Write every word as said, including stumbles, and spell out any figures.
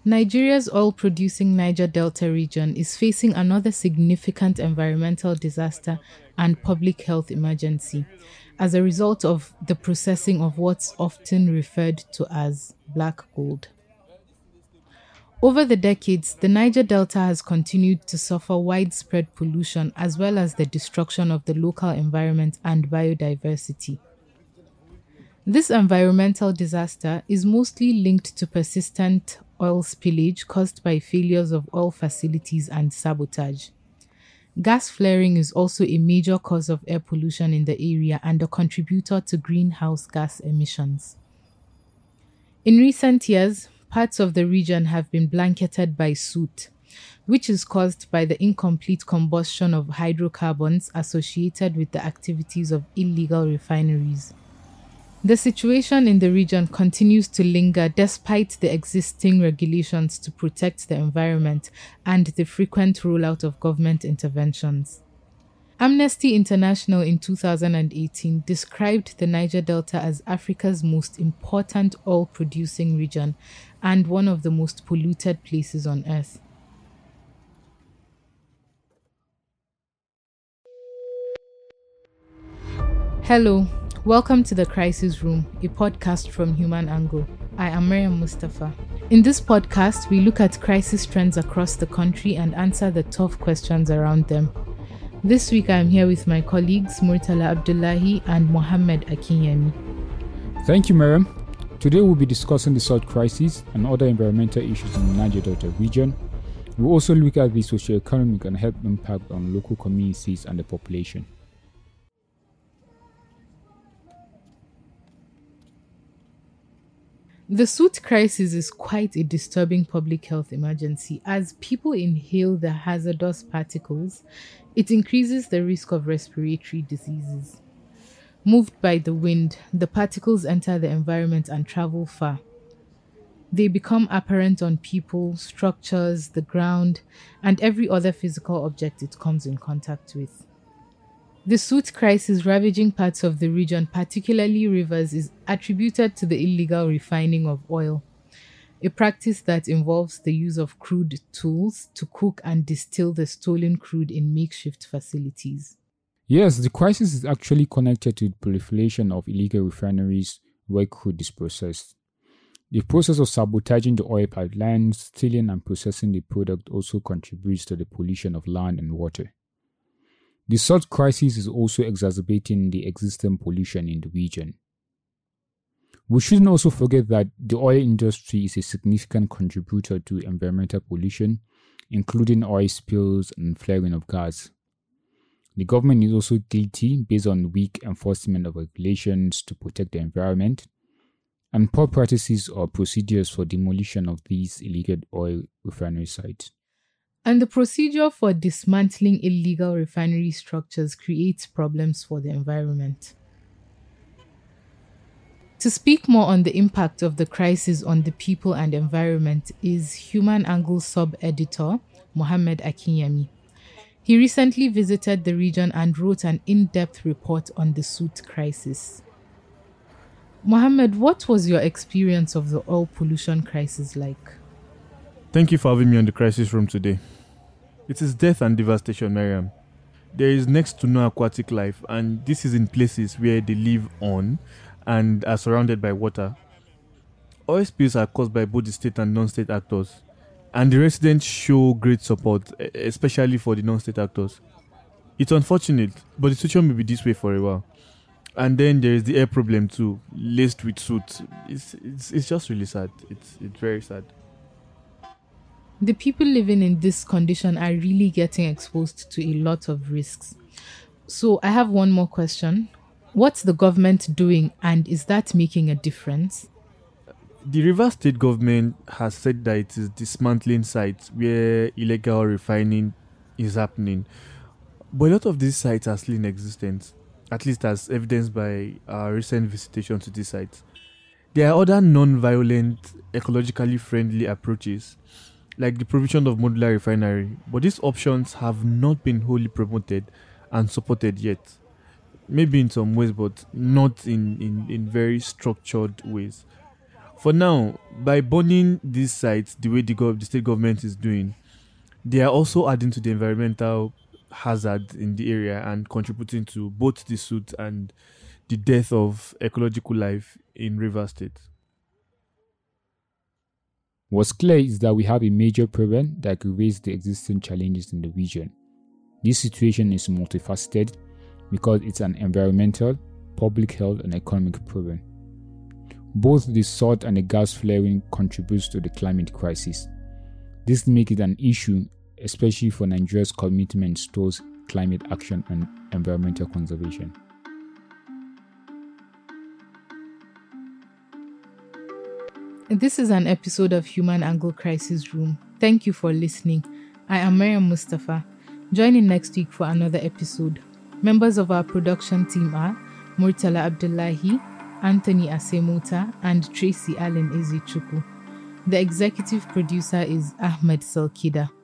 Nigeria's oil-producing Niger Delta region is facing another significant environmental disaster and public health emergency as a result of the processing of what's often referred to as black gold. Over the decades, the Niger Delta has continued to suffer widespread pollution as well as the destruction of the local environment and biodiversity. This environmental disaster is mostly linked to persistent oil spillage caused by failures of oil facilities and sabotage. Gas flaring is also a major cause of air pollution in the area and a contributor to greenhouse gas emissions. In recent years, parts of the region have been blanketed by soot, which is caused by the incomplete combustion of hydrocarbons associated with the activities of illegal refineries. The situation in the region continues to linger despite the existing regulations to protect the environment and the frequent rollout of government interventions. Amnesty International in two thousand eighteen described the Niger Delta as Africa's most important oil-producing region and one of the most polluted places on earth. Hello. Welcome to The Crisis Room, a podcast from Human Angle. I am Mariam Mustafa. In this podcast, we look at crisis trends across the country and answer the tough questions around them. This week, I am here with my colleagues Murtala Abdullahi and Mohammed Akinyemi. Thank you, Mariam. Today, we'll be discussing the salt crisis and other environmental issues in the Niger Delta region. We'll also look at the socio-economic and health impact on local communities and the population. The soot crisis is quite a disturbing public health emergency. As people inhale the hazardous particles, it increases the risk of respiratory diseases. Moved by the wind, the particles enter the environment and travel far. They become apparent on people, structures, the ground, and every other physical object it comes in contact with. The soot crisis ravaging parts of the region, particularly rivers, is attributed to the illegal refining of oil, a practice that involves the use of crude tools to cook and distill the stolen crude in makeshift facilities. Yes, the crisis is actually connected to the proliferation of illegal refineries where crude is processed. The process of sabotaging the oil pipelines, stealing and processing the product also contributes to the pollution of land and water. The salt crisis is also exacerbating the existing pollution in the region. We shouldn't also forget that the oil industry is a significant contributor to environmental pollution, including oil spills and flaring of gas. The government is also guilty based on weak enforcement of regulations to protect the environment and poor practices or procedures for demolition of these illegal oil refinery sites. And the procedure for dismantling illegal refinery structures creates problems for the environment. To speak more on the impact of the crisis on the people and environment is Human Angle sub-editor Mohammed Akinyemi. He recently visited the region and wrote an in-depth report on the soot crisis. Mohammed, what was your experience of the oil pollution crisis like? Thank you for having me on the crisis room today. It is death and devastation, Mariam. There is next to no aquatic life, and this is in places where they live on and are surrounded by water. Oil spills are caused by both the state and non-state actors, and the residents show great support, especially for the non-state actors. It's unfortunate, but the situation may be this way for a while. And then there is the air problem too, laced with soot. It's it's it's just really sad. It's it's very sad. The people living in this condition are really getting exposed to a lot of risks. So I have one more question. What's the government doing, and is that making a difference? The Rivers State government has said that it is dismantling sites where illegal refining is happening. But a lot of these sites are still in existence, at least as evidenced by our recent visitation to these sites. There are other non-violent, ecologically friendly approaches, like the provision of modular refinery, but these options have not been wholly promoted and supported yet. Maybe in some ways, but not in, in, in very structured ways. For now, by burning these sites the way the, gov- the state government is doing, they are also adding to the environmental hazard in the area and contributing to both the soot and the death of ecological life in Rivers State. What's clear is that we have a major problem that aggravates the existing challenges in the region. This situation is multifaceted because it's an environmental, public health, and economic problem. Both the salt and the gas flaring contributes to the climate crisis. This makes it an issue, especially for Nigeria's commitment towards climate action and environmental conservation. This is an episode of Human Angle Crisis Room. Thank you for listening. I am Mariam Mustafa. Join in next week for another episode. Members of our production team are Murtala Abdullahi, Anthony Asemuta, and Tracy Allen Ezichukwu. The executive producer is Ahmed Selkida.